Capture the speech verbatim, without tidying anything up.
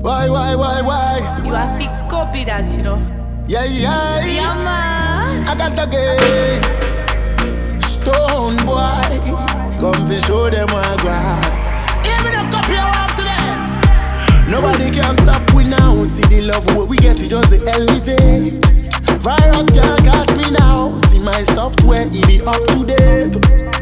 Why, why, why, why? You have to copy that, you know. Yeah, yeah, Yeah, man. I got the game. Stone boy, come fi show them what I got. Hear me the copy I walk today. Nobody can stop we now. See the love what we get, it just the elevate. Virus can't catch me now. See my software, it be up to date.